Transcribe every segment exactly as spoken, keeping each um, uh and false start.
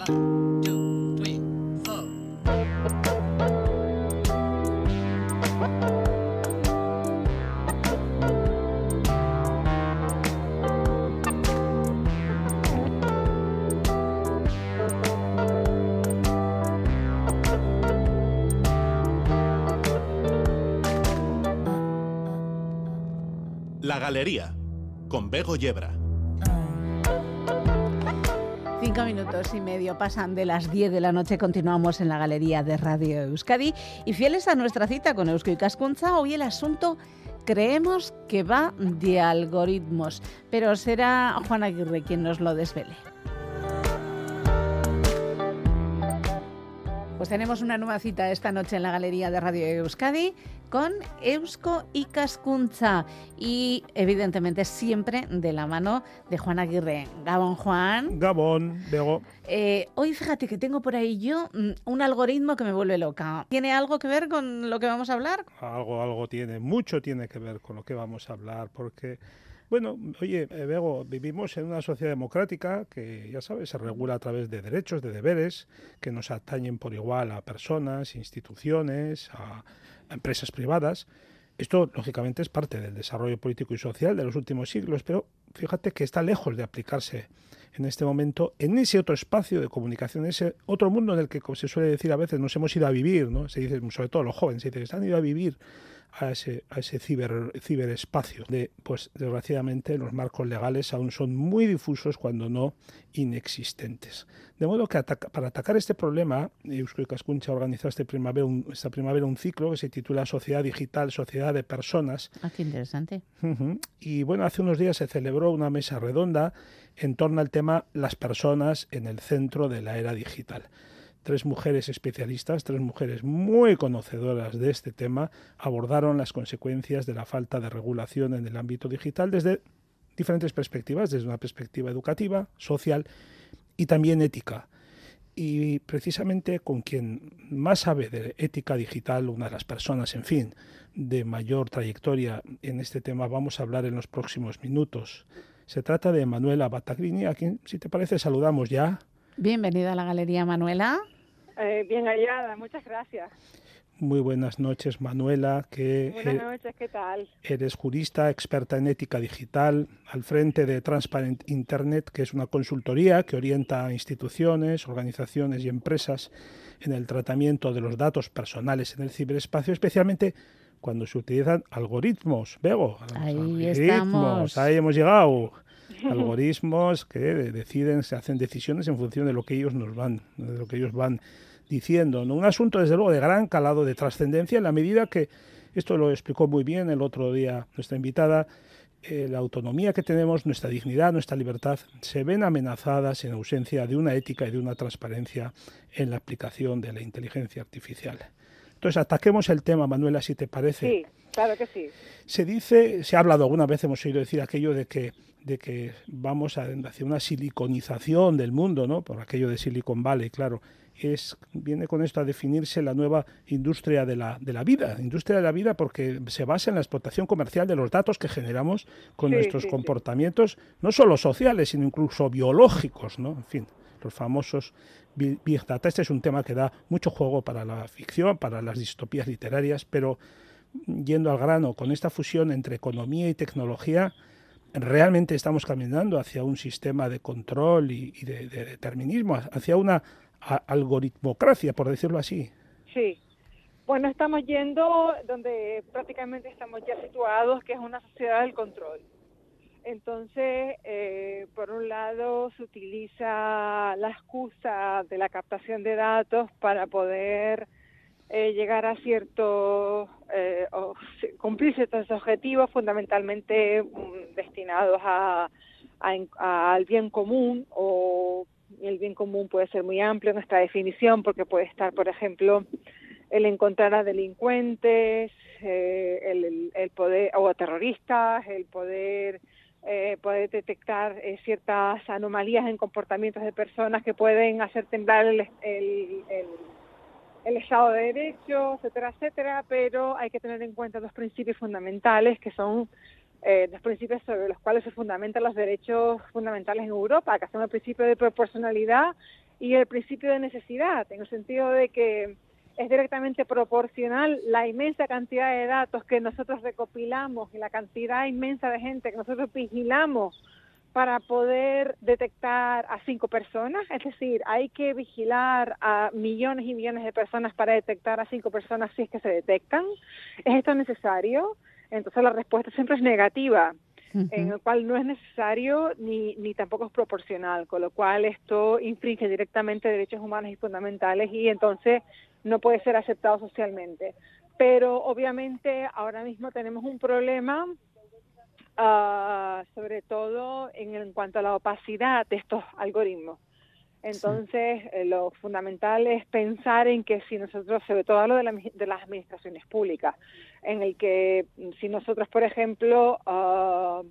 One, two, three, four. La Galería, con Bego Yebra. Cinco minutos y medio pasan de las diez de la noche. Continuamos en la Galería de Radio Euskadi. Y fieles a nuestra cita con Eusko Ikaskuntza, hoy el asunto creemos que va de algoritmos. Pero será Juan Aguirre quien nos lo desvele. Pues tenemos una nueva cita esta noche en la Galería de Radio Euskadi con Eusko Ikaskuntza y evidentemente siempre de la mano de Juan Aguirre. Gabón, Juan. Gabón, Bego. Eh, hoy fíjate que tengo por ahí yo un algoritmo que me vuelve loca. ¿Tiene algo que ver con lo que vamos a hablar? Algo, algo tiene, mucho tiene que ver con lo que vamos a hablar, porque... Bueno, oye, Bego, vivimos en una sociedad democrática que, ya sabes, se regula a través de derechos, de deberes, que nos atañen por igual a personas, instituciones, a, a empresas privadas. Esto, lógicamente, es parte del desarrollo político y social de los últimos siglos, pero fíjate que está lejos de aplicarse en este momento en ese otro espacio de comunicación, ese otro mundo en el que, como se suele decir a veces, nos hemos ido a vivir, ¿no? Se dice, sobre todo los jóvenes, se dice que se han ido a vivir a ese, a ese ciber, ciberespacio. De, pues desgraciadamente los marcos legales aún son muy difusos, cuando no inexistentes. De modo que ataca, para atacar este problema, Eusko Ikaskuntza ha organizado este primavera un, esta primavera un ciclo que se titula Sociedad Digital, Sociedad de Personas. Ah, qué interesante. Uh-huh. Y bueno, hace unos días se celebró una mesa redonda en torno al tema las personas en el centro de la era digital. Tres mujeres especialistas, tres mujeres muy conocedoras de este tema, abordaron las consecuencias de la falta de regulación en el ámbito digital desde diferentes perspectivas, desde una perspectiva educativa, social y también ética. Y precisamente con quien más sabe de ética digital, una de las personas, en fin, de mayor trayectoria en este tema, vamos a hablar en los próximos minutos. Se trata de Manuela Battagrini, a quien, si te parece, saludamos ya. Bienvenida a la Galería, Manuela. Eh, bien hallada, muchas gracias. Muy buenas noches, Manuela. Que buenas noches, ¿qué tal? Eres jurista, experta en ética digital, al frente de Transparent Internet, que es una consultoría que orienta a instituciones, organizaciones y empresas en el tratamiento de los datos personales en el ciberespacio, especialmente cuando se utilizan algoritmos. Bego, ahí algoritmos, estamos. Ahí hemos llegado. Algoritmos que deciden, se hacen decisiones en función de lo que ellos nos van, de lo que ellos van diciendo, ¿no? Un asunto, desde luego, de gran calado, de trascendencia, en la medida que, esto lo explicó muy bien el otro día nuestra invitada, eh, la autonomía que tenemos, nuestra dignidad, nuestra libertad, se ven amenazadas en ausencia de una ética y de una transparencia en la aplicación de la inteligencia artificial. Entonces, ataquemos el tema, Manuela, si te parece. Sí, claro que sí. Se dice, se ha hablado alguna vez, hemos oído decir aquello de que de que vamos a, hacia una siliconización del mundo, ¿no? Por aquello de Silicon Valley, claro. Es, viene con esto a definirse la nueva industria de la, de la vida, industria de la vida porque se basa en la explotación comercial de los datos que generamos con sí, nuestros sí, comportamientos, sí. No solo sociales, sino incluso biológicos, ¿no? En fin, los famosos Big Data. Este es un tema que da mucho juego para la ficción, para las distopías literarias, pero yendo al grano, con esta fusión entre economía y tecnología, realmente estamos caminando hacia un sistema de control y, y de, de determinismo, hacia una a, algoritmocracia, por decirlo así. Sí. Bueno, estamos yendo donde prácticamente estamos ya situados, que es una sociedad del control. Entonces, eh, por un lado, se utiliza la excusa de la captación de datos para poder eh, llegar a ciertos, eh, o cumplir ciertos objetivos fundamentalmente um, destinados a, a, a, al bien común, o el bien común puede ser muy amplio en esta definición porque puede estar, por ejemplo, el encontrar a delincuentes, eh, el, el, el poder, o a terroristas, el poder... Eh, poder detectar eh, ciertas anomalías en comportamientos de personas que pueden hacer temblar el, el, el, el Estado de Derecho, etcétera, etcétera, pero hay que tener en cuenta dos principios fundamentales que son eh, los principios sobre los cuales se fundamentan los derechos fundamentales en Europa, que son el principio de proporcionalidad y el principio de necesidad, en el sentido de que es directamente proporcional la inmensa cantidad de datos que nosotros recopilamos y la cantidad inmensa de gente que nosotros vigilamos para poder detectar a cinco personas. Es decir, hay que vigilar a millones y millones de personas para detectar a cinco personas si es que se detectan. ¿Es esto necesario? Entonces la respuesta siempre es negativa, uh-huh. en el cual no es necesario ni, ni tampoco es proporcional, con lo cual esto infringe directamente derechos humanos y fundamentales y entonces no puede ser aceptado socialmente. Pero obviamente ahora mismo tenemos un problema, uh, sobre todo en, en cuanto a la opacidad de estos algoritmos. Entonces, sí. eh, lo fundamental es pensar en que si nosotros, sobre todo hablo de, la, de las administraciones públicas, en el que si nosotros, por ejemplo, uh,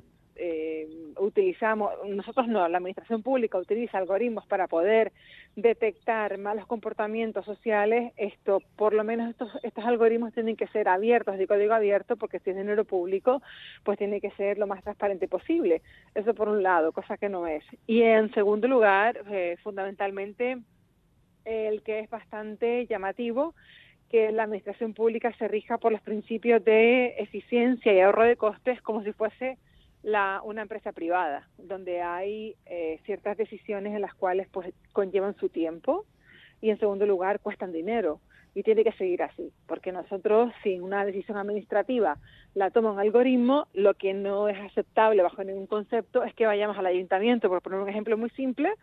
eh, utilizamos, nosotros no, la administración pública utiliza algoritmos para poder detectar malos comportamientos sociales, esto, por lo menos estos, estos algoritmos tienen que ser abiertos, de código abierto, porque si es dinero público, pues tiene que ser lo más transparente posible. Eso por un lado, cosa que no es. Y en segundo lugar, eh, fundamentalmente, el que es bastante llamativo, que la administración pública se rija por los principios de eficiencia y ahorro de costes como si fuese La, una empresa privada, donde hay eh, ciertas decisiones en las cuales pues conllevan su tiempo y en segundo lugar cuestan dinero y tiene que seguir así, porque nosotros si una decisión administrativa la toma un algoritmo, lo que no es aceptable bajo ningún concepto es que vayamos al ayuntamiento, por poner un ejemplo muy simple,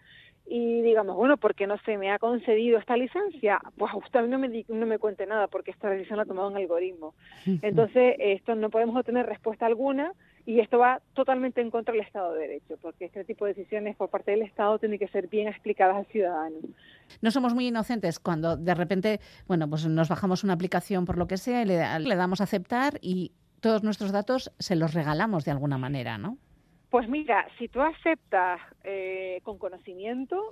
y digamos, bueno, ¿por qué no se me ha concedido esta licencia? Pues usted no me, no me cuente nada porque esta decisión la ha tomado un algoritmo. Entonces, esto no podemos obtener respuesta alguna y esto va totalmente en contra del Estado de Derecho, porque este tipo de decisiones por parte del Estado tienen que ser bien explicadas al ciudadano. No somos muy inocentes cuando de repente, bueno, pues nos bajamos una aplicación por lo que sea y le, le damos a aceptar y todos nuestros datos se los regalamos de alguna manera, ¿no? Pues mira, si tú aceptas eh, con conocimiento,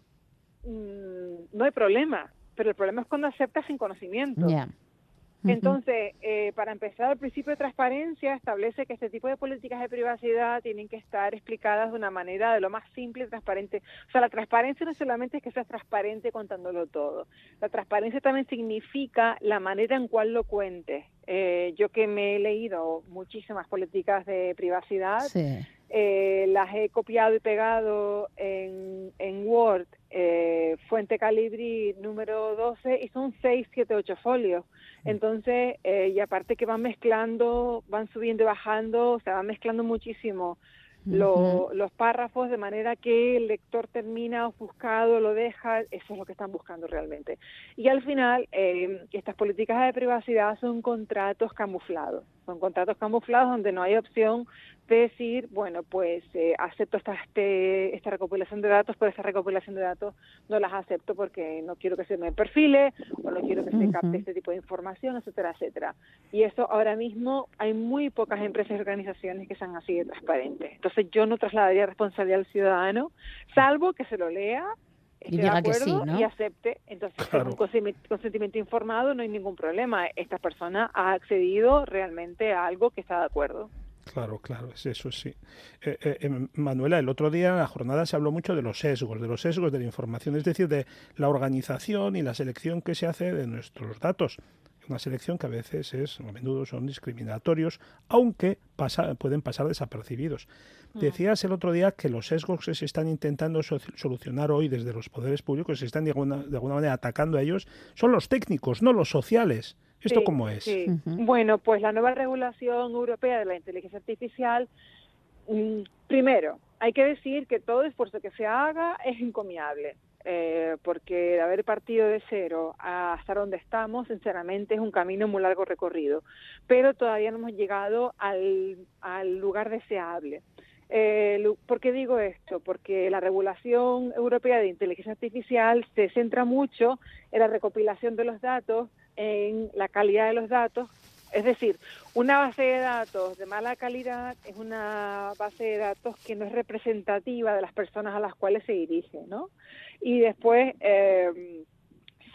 mmm, no hay problema, pero el problema es cuando aceptas sin conocimiento. Yeah. Entonces, eh, para empezar, el principio de transparencia establece que este tipo de políticas de privacidad tienen que estar explicadas de una manera de lo más simple y transparente. O sea, la transparencia no solamente es que seas transparente contándolo todo. La transparencia también significa la manera en cual lo cuentes. Eh, yo que me he leído muchísimas políticas de privacidad, sí. eh, las he copiado y pegado en, en Word, eh, fuente Calibri número doce, y son seis, siete, ocho folios. Entonces, eh, y aparte que van mezclando, van subiendo y bajando, o sea, van mezclando muchísimo lo, uh-huh. los párrafos, de manera que el lector termina ofuscado, lo deja, eso es lo que están buscando realmente. Y al final, eh, estas políticas de privacidad son contratos camuflados, son contratos camuflados donde no hay opción de decir, bueno, pues eh, acepto esta, este, esta recopilación de datos, pero esta recopilación de datos no las acepto porque no quiero que se me perfile o no quiero que se capte uh-huh. este tipo de información, etcétera, etcétera. Y eso ahora mismo hay muy pocas empresas y organizaciones que sean así de transparentes. Entonces yo no trasladaría responsabilidad al ciudadano, salvo que se lo lea, esté y diga de acuerdo que sí, ¿no? y acepte. Entonces, claro. con un consentimiento informado no hay ningún problema. Esta persona ha accedido realmente a algo que está de acuerdo. Claro, claro, es eso sí. Eh, eh, Manuela, el otro día en la jornada se habló mucho de los sesgos, de los sesgos de la información, es decir, de la organización y la selección que se hace de nuestros datos. Una selección que a veces es, a menudo son discriminatorios, aunque pasa, pueden pasar desapercibidos. Mm. Decías el otro día que los sesgos que se están intentando so- solucionar hoy desde los poderes públicos, se están de alguna, de alguna manera atacando a ellos, son los técnicos, no los sociales. ¿Esto sí, cómo es? Sí. Uh-huh. Bueno, pues la nueva regulación europea de la inteligencia artificial, mmm, primero, hay que decir que todo esfuerzo que se haga es encomiable, eh, porque de haber partido de cero hasta donde estamos, sinceramente, es un camino muy largo recorrido, pero todavía no hemos llegado al, al lugar deseable. Eh, ¿Por qué digo esto? Porque la regulación europea de inteligencia artificial se centra mucho en la recopilación de los datos, en la calidad de los datos. Es decir, una base de datos de mala calidad es una base de datos que no es representativa de las personas a las cuales se dirige, ¿no? Y después, eh,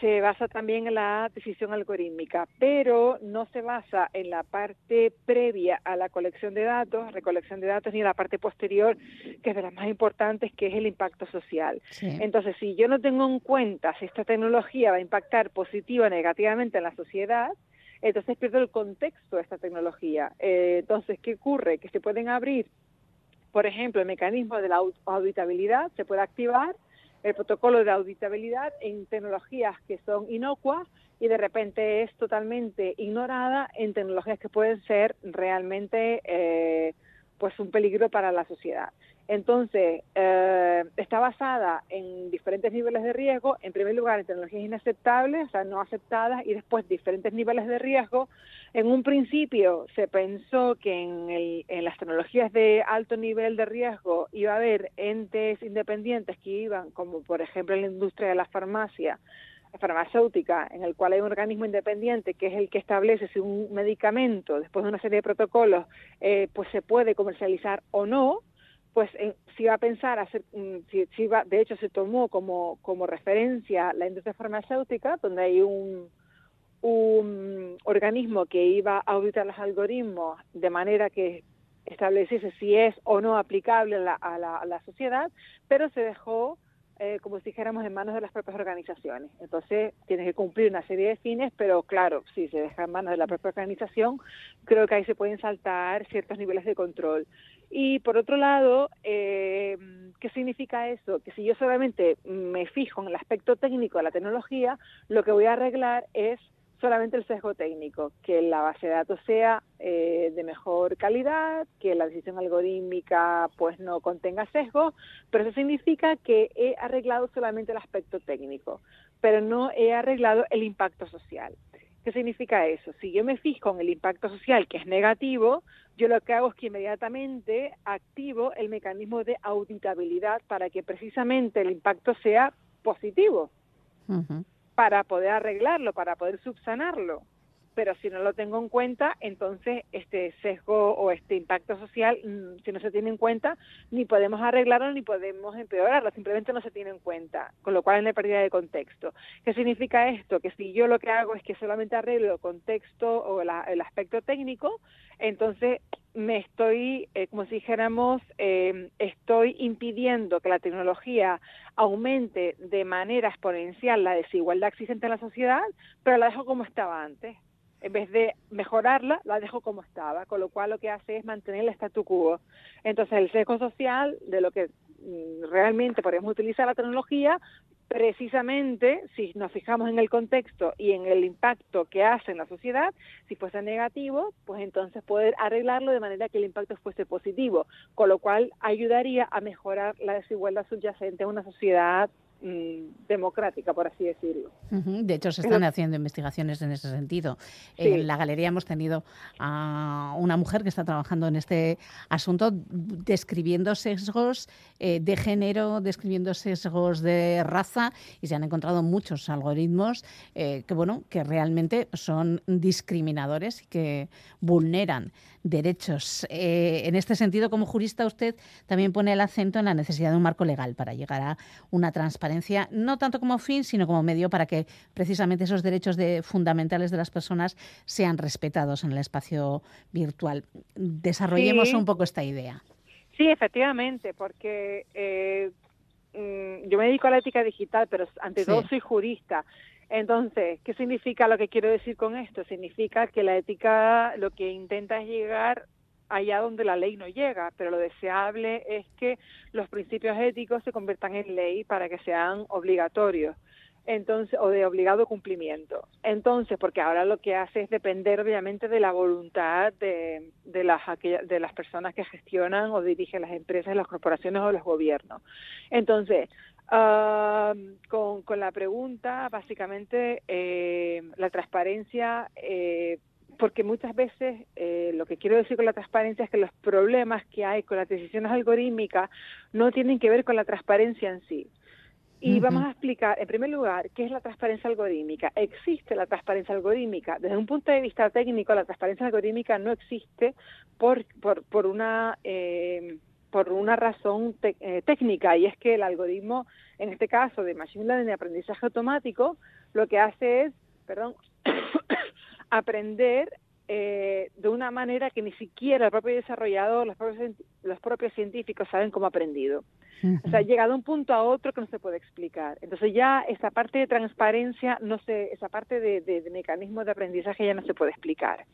se basa también en la decisión algorítmica, pero no se basa en la parte previa a la colección de datos, recolección de datos, ni en la parte posterior, que es de las más importantes, que es el impacto social. Sí. Entonces, si yo no tengo en cuenta si esta tecnología va a impactar positiva o negativamente en la sociedad, entonces pierdo el contexto de esta tecnología. Eh, entonces, ¿qué ocurre? Que se pueden abrir, por ejemplo, el mecanismo de la auditabilidad, se puede activar el protocolo de auditabilidad en tecnologías que son inocuas y de repente es totalmente ignorada en tecnologías que pueden ser realmente eh, pues un peligro para la sociedad. Entonces, eh, está basada en diferentes niveles de riesgo, en primer lugar en tecnologías inaceptables, o sea, no aceptadas, y después diferentes niveles de riesgo. En un principio se pensó que en, el, en las tecnologías de alto nivel de riesgo iba a haber entes independientes que iban, como por ejemplo en la industria de la farmacia, la farmacéutica, en el cual hay un organismo independiente que es el que establece si un medicamento, después de una serie de protocolos, eh, pues se puede comercializar o no. Pues eh, si va a pensar hacer, si, si va, de hecho se tomó como, como referencia la industria farmacéutica, donde hay un, un organismo que iba a auditar los algoritmos de manera que estableciese si es o no aplicable a la, a la, a la sociedad, pero se dejó, eh, como si dijéramos, en manos de las propias organizaciones. Entonces, tienes que cumplir una serie de fines, pero claro, si se deja en manos de la propia organización, creo que ahí se pueden saltar ciertos niveles de control. Y por otro lado, eh, ¿qué significa eso? Que si yo solamente me fijo en el aspecto técnico de la tecnología, lo que voy a arreglar es solamente el sesgo técnico, que la base de datos sea eh, de mejor calidad, que la decisión algorítmica pues no contenga sesgos, pero eso significa que he arreglado solamente el aspecto técnico, pero no he arreglado el impacto social. ¿Qué significa eso? Si yo me fijo en el impacto social, que es negativo, yo lo que hago es que inmediatamente activo el mecanismo de auditabilidad para que precisamente el impacto sea positivo, uh-huh. para poder arreglarlo, para poder subsanarlo. Pero si no lo tengo en cuenta, entonces este sesgo o este impacto social, si no se tiene en cuenta, ni podemos arreglarlo ni podemos empeorarlo, simplemente no se tiene en cuenta, con lo cual es una pérdida de contexto. ¿Qué significa esto? Que si yo lo que hago es que solamente arreglo el contexto o la, el aspecto técnico, entonces me estoy, eh, como si dijéramos, eh, estoy impidiendo que la tecnología aumente de manera exponencial la desigualdad existente en la sociedad, pero la dejo como estaba antes. En vez de mejorarla, la dejo como estaba, con lo cual lo que hace es mantener el statu quo. Entonces, el sesgo social, de lo que mm, realmente podemos utilizar la tecnología, precisamente, si nos fijamos en el contexto y en el impacto que hace en la sociedad, si fuese negativo, pues entonces poder arreglarlo de manera que el impacto fuese positivo, con lo cual ayudaría a mejorar la desigualdad subyacente en una sociedad democrática, por así decirlo. Uh-huh. De hecho, se están haciendo investigaciones en ese sentido. Sí. En la galería hemos tenido a una mujer que está trabajando en este asunto, describiendo sesgos eh, de género, describiendo sesgos de raza, y se han encontrado muchos algoritmos eh, que, bueno, que realmente son discriminadores y que vulneran derechos. Eh, en este sentido, como jurista, usted también pone el acento en la necesidad de un marco legal para llegar a una transparencia, no tanto como fin, sino como medio para que precisamente esos derechos de, fundamentales de las personas sean respetados en el espacio virtual. Desarrollemos sí. un poco esta idea. Sí, efectivamente, porque eh, yo me dedico a la ética digital, pero ante sí. todo soy jurista. Entonces, ¿qué significa lo que quiero decir con esto? Significa que la ética lo que intenta es llegar allá donde la ley no llega, pero lo deseable es que los principios éticos se conviertan en ley para que sean obligatorios, entonces, o de obligado cumplimiento. Entonces, porque ahora lo que hace es depender obviamente de la voluntad de, de, las, de las personas que gestionan o dirigen las empresas, las corporaciones o los gobiernos. Entonces, Uh, con, con la pregunta, básicamente, eh, la transparencia, eh, porque muchas veces eh, lo que quiero decir con la transparencia es que los problemas que hay con las decisiones algorítmicas no tienen que ver con la transparencia en sí. Y uh-huh. vamos a explicar, en primer lugar, qué es la transparencia algorítmica. Existe la transparencia algorítmica. Desde un punto de vista técnico, la transparencia algorítmica no existe por, por, por una... Eh, por una razón te, eh, técnica, y es que el algoritmo, en este caso de Machine Learning de aprendizaje automático, lo que hace es, perdón, aprender eh, de una manera que ni siquiera el propio desarrollador, los propios, los propios científicos saben cómo ha aprendido. O sea, llega de un punto a otro que no se puede explicar. Entonces ya esa parte de transparencia, no se, esa parte de, de, de mecanismos de aprendizaje ya no se puede explicar.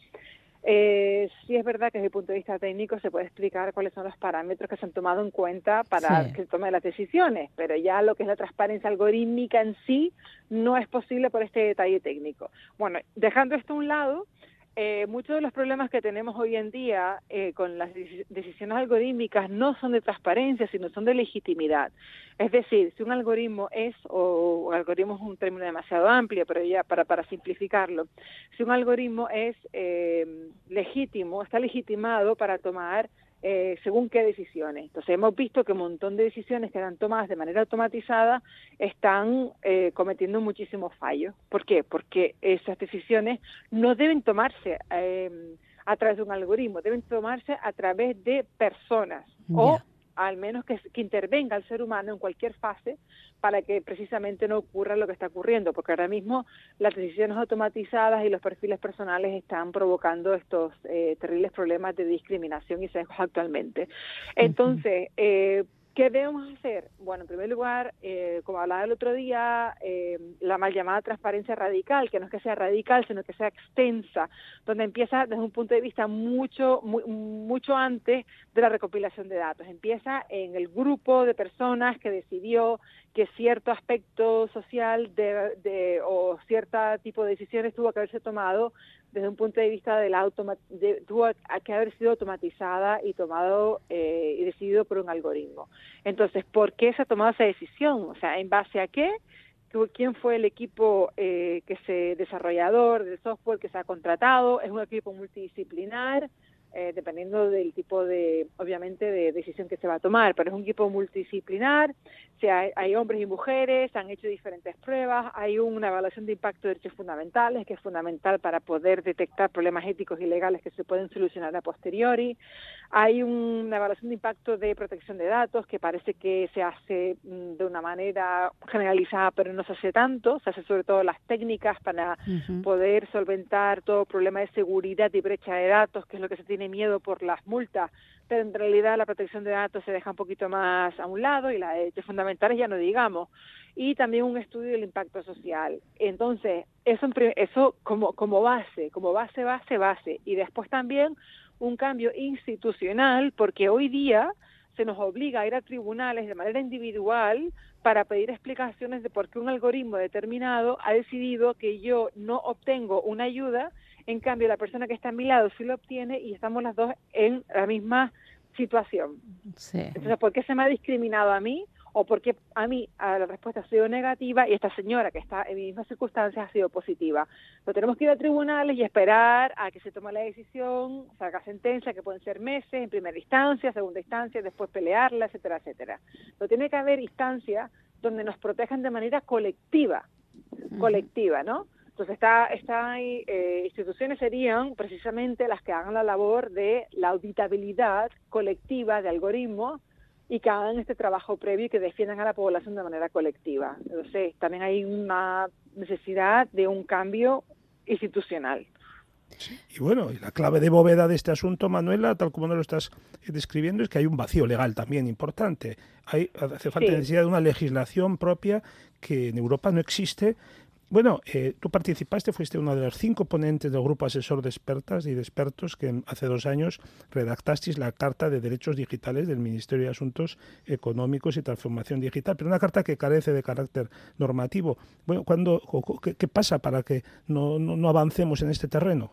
Eh, sí es verdad que desde el punto de vista técnico se puede explicar cuáles son los parámetros que se han tomado en cuenta para sí. que se tomen las decisiones, pero ya lo que es la transparencia algorítmica en sí no es posible por este detalle técnico. Bueno, dejando esto a un lado, Eh, muchos de los problemas que tenemos hoy en día eh, con las decisiones algorítmicas no son de transparencia, sino son de legitimidad. Es decir, si un algoritmo es, o algoritmo es un término demasiado amplio, pero ya para, para simplificarlo, si un algoritmo es eh, legítimo, está legitimado para tomar Eh, según qué decisiones. Entonces hemos visto que un montón de decisiones que eran tomadas de manera automatizada están eh, cometiendo muchísimos fallos. ¿Por qué? Porque esas decisiones no deben tomarse eh, a través de un algoritmo, deben tomarse a través de personas yeah. o al menos que, que intervenga el ser humano en cualquier fase para que precisamente no ocurra lo que está ocurriendo, porque ahora mismo las decisiones automatizadas y los perfiles personales están provocando estos eh, terribles problemas de discriminación y sesgos actualmente. Entonces, eh, ¿qué debemos hacer? Bueno, en primer lugar, eh, como hablaba el otro día, eh, la mal llamada transparencia radical, que no es que sea radical, sino que sea extensa, donde empieza desde un punto de vista mucho, muy, mucho antes de la recopilación de datos. Empieza en el grupo de personas que decidió que cierto aspecto social de, de, o cierto tipo de decisiones tuvo que haberse tomado desde un punto de vista de la automa de, tuvo que haber sido automatizada y tomado eh, y decidido por un algoritmo. Entonces, ¿por qué se ha tomado esa decisión? O sea, ¿en base a qué? ¿Quién fue el equipo eh, que se desarrollador del software que se ha contratado? ¿Es un equipo multidisciplinar? Eh, dependiendo del tipo de, obviamente, de decisión que se va a tomar, pero es un equipo multidisciplinar, o sea, hay, hay hombres y mujeres, han hecho diferentes pruebas, hay una evaluación de impacto de derechos fundamentales, que es fundamental para poder detectar problemas éticos y legales que se pueden solucionar a posteriori, hay un, una evaluación de impacto de protección de datos, que parece que se hace mm, de una manera generalizada, pero no se hace tanto, se hace sobre todo las técnicas para uh-huh. poder solventar todo problema de seguridad y brecha de datos, que es lo que se tiene miedo por las multas, pero en realidad la protección de datos se deja un poquito más a un lado y las derechos fundamentales ya no digamos, y también un estudio del impacto social. Entonces, eso, eso como, como base, como base, base, base, y después también un cambio institucional, porque hoy día se nos obliga a ir a tribunales de manera individual para pedir explicaciones de por qué un algoritmo determinado ha decidido que yo no obtengo una ayuda. En cambio, la persona que está a mi lado sí lo obtiene y estamos las dos en la misma situación. Sí. Entonces, ¿por qué se me ha discriminado a mí? ¿O por qué a mí a la respuesta ha sido negativa y esta señora que está en mismas circunstancias ha sido positiva? Lo tenemos que ir a tribunales y esperar a que se tome la decisión, salga sentencia, que pueden ser meses, en primera instancia, segunda instancia, después pelearla, etcétera, etcétera. Pero tiene que haber instancias donde nos protejan de manera colectiva, uh-huh. colectiva, ¿no? Entonces, está, está ahí, eh, instituciones serían precisamente las que hagan la labor de la auditabilidad colectiva de algoritmos y que hagan este trabajo previo y que defiendan a la población de manera colectiva. Entonces, también hay una necesidad de un cambio institucional. Sí. Y bueno, la clave de bóveda de este asunto, Manuela, tal como nos lo estás describiendo, es que hay un vacío legal también importante. Hay, hace falta sí. necesidad de una legislación propia que en Europa no existe. Bueno, eh, tú participaste, fuiste uno de los cinco ponentes del grupo asesor de expertas y de expertos que hace dos años redactasteis la Carta de Derechos Digitales del Ministerio de Asuntos Económicos y Transformación Digital, pero una carta que carece de carácter normativo. Bueno, ¿cuándo, qué, qué pasa para que no, no, no avancemos en este terreno?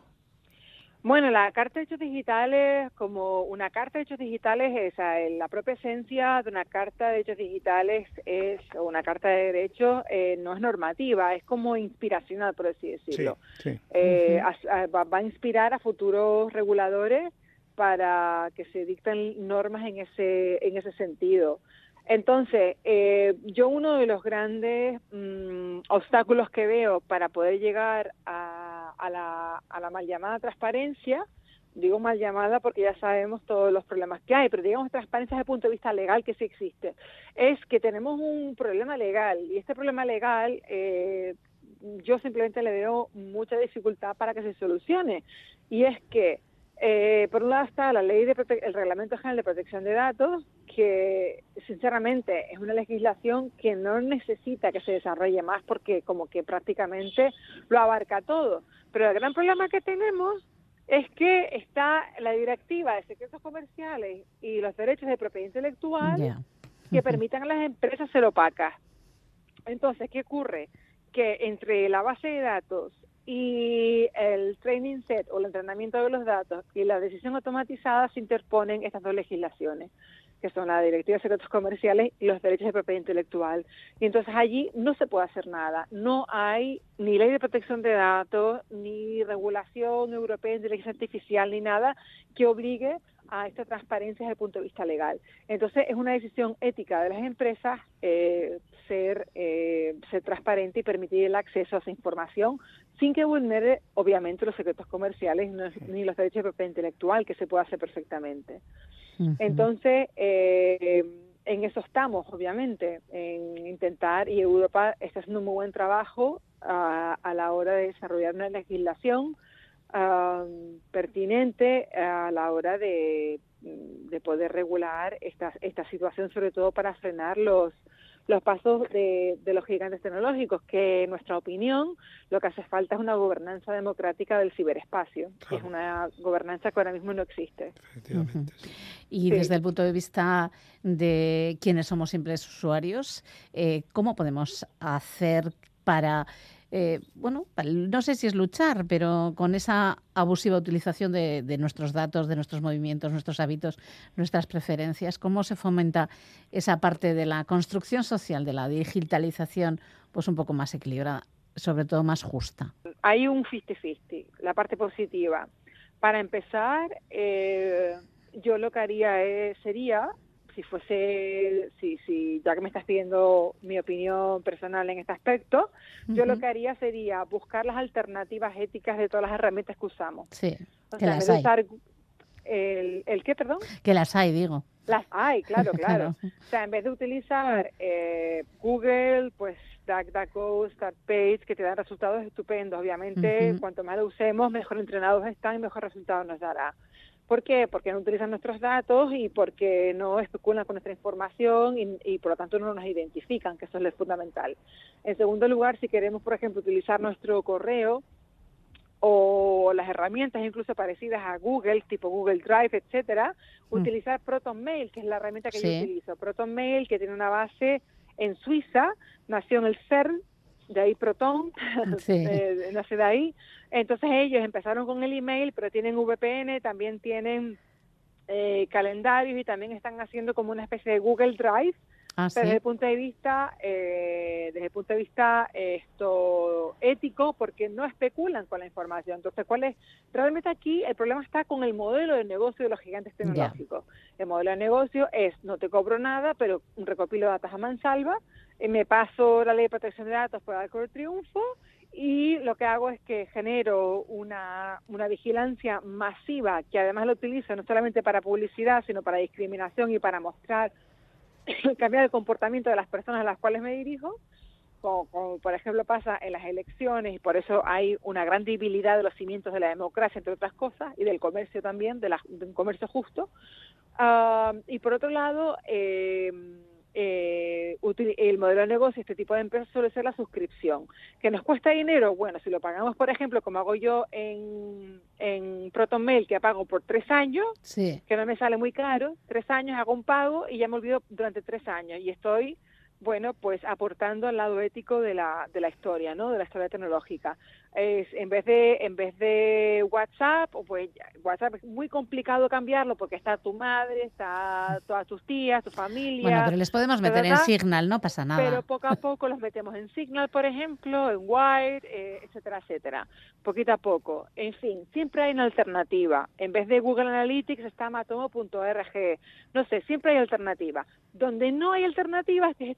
Bueno, la Carta de Hechos Digitales, como una Carta de Hechos Digitales, esa, la propia esencia de una Carta de Hechos Digitales es, o una Carta de Derechos, eh, no es normativa, es como inspiracional, por así decirlo. Sí, sí. Eh, uh-huh. a, a, va a inspirar a futuros reguladores para que se dicten normas en ese, en ese sentido. Entonces, eh, yo uno de los grandes mmm, obstáculos que veo para poder llegar a, a, la, a la mal llamada transparencia digo mal llamada porque ya sabemos todos los problemas que hay, pero digamos transparencia desde el punto de vista legal que sí existe, es que tenemos un problema legal y este problema legal eh, yo simplemente le veo mucha dificultad para que se solucione, y es que eh, por un lado está la ley de prote- el Reglamento General de Protección de Datos, que sinceramente es una legislación que no necesita que se desarrolle más porque como que prácticamente lo abarca todo, pero el gran problema que tenemos es que está la Directiva de Secretos Comerciales y los derechos de propiedad intelectual Ya. que Ujú. permitan a las empresas ser opacas. Entonces, ¿qué ocurre? Que entre la base de datos y el training set o el entrenamiento de los datos y la decisión automatizada se interponen estas dos legislaciones, que son la Directiva de Secretos Comerciales y los derechos de propiedad intelectual. Y entonces allí no se puede hacer nada. No hay ni ley de protección de datos, ni regulación europea de inteligencia artificial, ni nada que obligue a esta transparencia desde el punto de vista legal. Entonces es una decisión ética de las empresas eh, ser, eh, ser transparente y permitir el acceso a esa información sin que vulnere obviamente los secretos comerciales ni los derechos de propiedad intelectual, que se puede hacer perfectamente. Ujú. Entonces, eh, en eso estamos, obviamente, en intentar, y Europa está haciendo un muy buen trabajo a, a la hora de desarrollar una legislación um, pertinente a la hora de, de poder regular esta, esta situación, sobre todo para frenar los los pasos de, de los gigantes tecnológicos, que en nuestra opinión lo que hace falta es una gobernanza democrática del ciberespacio, que es Claro. una gobernanza que ahora mismo no existe. Efectivamente. Ujú. Sí. Y Sí. desde el punto de vista de quienes somos simples usuarios, eh, ¿cómo podemos hacer para, eh, bueno, para- no sé si es luchar, pero con esa abusiva utilización de, de nuestros datos, de nuestros movimientos, nuestros hábitos, nuestras preferencias, cómo se fomenta esa parte de la construcción social, de la digitalización, pues un poco más equilibrada, sobre todo más justa? Hay un cincuenta cincuenta, la parte positiva. Para empezar, eh, yo lo que haría es, sería, si fuese, si, si ya que me estás pidiendo mi opinión personal en este aspecto, yo lo Ujú. que haría sería buscar las alternativas éticas de todas las herramientas que usamos. Sí, O que sea, en las vez de hay, usar el, ¿el qué, perdón? que las hay, digo. Las hay, claro, claro. Claro. O sea, en vez de utilizar eh, Google, pues DuckDuckGo, StartPage, que te dan resultados estupendos. Obviamente, Ujú. cuanto más lo usemos, mejor entrenados están y mejor resultados nos dará. ¿Por qué? Porque no utilizan nuestros datos y porque no especulan con nuestra información y, y por lo tanto no nos identifican, que eso es lo fundamental. En segundo lugar, si queremos, por ejemplo, utilizar nuestro correo o las herramientas incluso parecidas a Google, tipo Google Drive, etcétera, Mm. utilizar ProtonMail, que es la herramienta que yo Sí. utilizo. ProtonMail, que tiene una base en Suiza, nació en el CERN, de ahí Proton, Sí. eh, nace de ahí. Entonces ellos empezaron con el email, pero tienen V P N, también tienen eh, calendarios y también están haciendo como una especie de Google Drive, Ah, pero desde sí. el punto de vista eh, desde el punto de vista eh, esto ético, porque no especulan con la información. Entonces, ¿cuál es? Realmente aquí el problema está con el modelo de negocio de los gigantes tecnológicos. El modelo de negocio es, no te cobro nada, pero recopilo datos a mansalva, eh, me paso la ley de protección de datos por Arco de Triunfo, y lo que hago es que genero una, una vigilancia masiva, que además lo utilizo no solamente para publicidad, sino para discriminación y para mostrar cambiar el comportamiento de las personas a las cuales me dirijo, como, como por ejemplo pasa en las elecciones, y por eso hay una gran debilidad de los cimientos de la democracia, entre otras cosas, y del comercio también, de, la, de un comercio justo. Uh, y por otro lado, eh, eh, el modelo de negocio, este tipo de empresas, suele ser la suscripción. ¿Que nos cuesta dinero? Bueno, si lo pagamos, por ejemplo, como hago yo en, en ProtonMail, que pago por tres años, Sí. que no me sale muy caro, tres años hago un pago y ya me olvido durante tres años y estoy, bueno, pues aportando al lado ético de la de la historia, ¿no? De la historia tecnológica. Es en vez de en vez de WhatsApp, pues WhatsApp es muy complicado cambiarlo porque está tu madre, está todas tus tías, tu familia. Bueno, pero les podemos meter ta, ta, en ta, Signal, no pasa nada. Pero poco a poco los metemos en Signal, por ejemplo, en Wire, eh, etcétera, etcétera. Poquito a poco. En fin, siempre hay una alternativa. En vez de Google Analytics está matomo punto org. No sé, siempre hay alternativa. Donde no hay alternativas, que es esto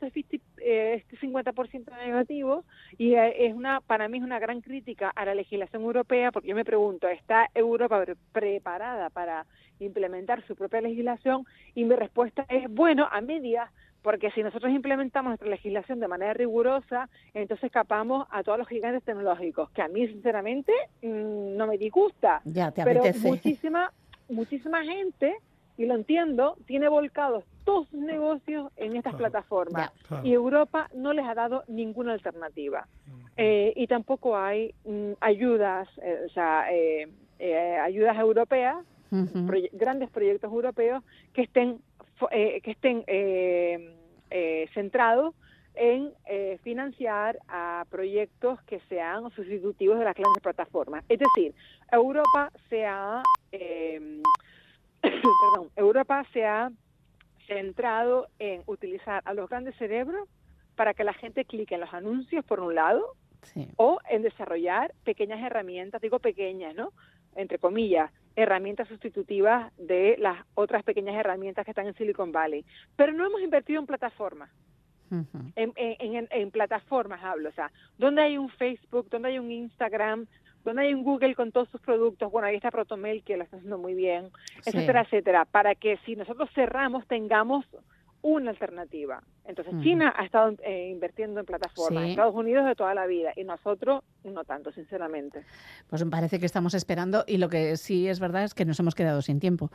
es eh, cincuenta por ciento negativo y eh, es una, para mí es una gran crítica a la legislación europea, porque yo me pregunto, ¿está Europa pre preparada para implementar su propia legislación? Y mi respuesta es, bueno, a medias, porque si nosotros implementamos nuestra legislación de manera rigurosa, entonces escapamos a todos los gigantes tecnológicos, que a mí sinceramente mmm, no me disgusta, ya te pero apetece. muchísima, muchísima gente, y lo entiendo, tiene volcados todos sus negocios en estas Claro. plataformas, Ya. Claro. y Europa no les ha dado ninguna alternativa. Eh, y tampoco hay mm, ayudas, eh, o sea, eh, eh, ayudas europeas, Uh-huh. proye grandes proyectos europeos que estén eh, que estén eh, eh, centrados en eh, financiar a proyectos que sean sustitutivos de las grandes plataformas. Es decir, Europa se ha eh, perdón, Europa se ha centrado en utilizar a los grandes cerebros para que la gente clique en los anuncios, por un lado, sí. o en desarrollar pequeñas herramientas, digo pequeñas, ¿no?, entre comillas, herramientas sustitutivas de las otras pequeñas herramientas que están en Silicon Valley. Pero no hemos invertido en plataformas. Uh-huh. En, en, en, en plataformas hablo, o sea, donde hay un Facebook, donde hay un Instagram, donde hay un Google con todos sus productos, bueno, ahí está Protomel que lo está haciendo muy bien, Sí. etcétera, etcétera, para que si nosotros cerramos tengamos una alternativa. Entonces, Uh-huh. China ha estado eh, invirtiendo en plataformas, Sí. Estados Unidos de toda la vida, y nosotros no tanto, sinceramente. Pues me parece que estamos esperando y lo que sí es verdad es que nos hemos quedado sin tiempo.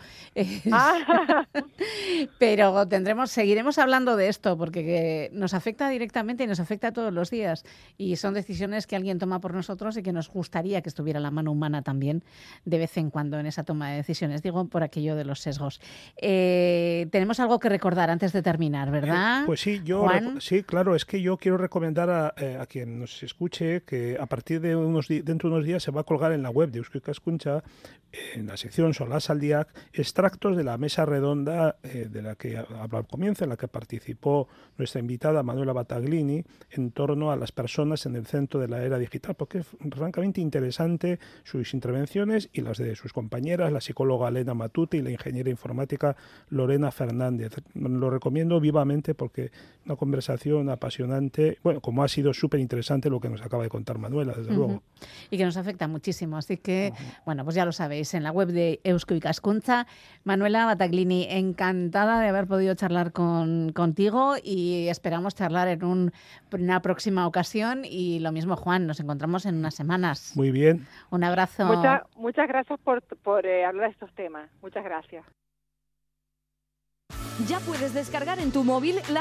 Ah. Pero tendremos, seguiremos hablando de esto porque que nos afecta directamente y nos afecta todos los días y son decisiones que alguien toma por nosotros y que nos gustaría que estuviera la mano humana también de vez en cuando en esa toma de decisiones. Digo por aquello de los sesgos. Eh, tenemos algo que recordar antes de terminar, ¿verdad? Eh, pues sí, yo Juan. sí, claro, es que yo quiero recomendar a, eh, a quien nos escuche que a partir de unos dentro de unos días se va a colgar en la web de Eusko Ikaskuntza, en la sección Solasaldiak, extractos de la mesa redonda eh, de la que hablaba al comienzo, en la que participó nuestra invitada Manuela Battaglini, en torno a las personas en el centro de la era digital, porque es francamente interesante sus intervenciones y las de sus compañeras, la psicóloga Elena Matute y la ingeniera informática Lorena Fernández. Lo recomiendo vivamente porque una conversación apasionante, bueno, como ha sido súper interesante lo que nos acaba de contar Manuela, desde Uh-huh. luego. Y que nos afecta muchísimo. Así que, Uh-huh. bueno, pues ya lo sabéis, en la web de Eusko Ikaskuntza. Manuela Battaglini, encantada de haber podido charlar con, contigo y esperamos charlar en un, una próxima ocasión. Y lo mismo, Juan, nos encontramos en unas semanas. Muy bien. Un abrazo. Mucha, muchas gracias por, por eh, hablar de estos temas. Muchas gracias. Ya puedes descargar en tu móvil la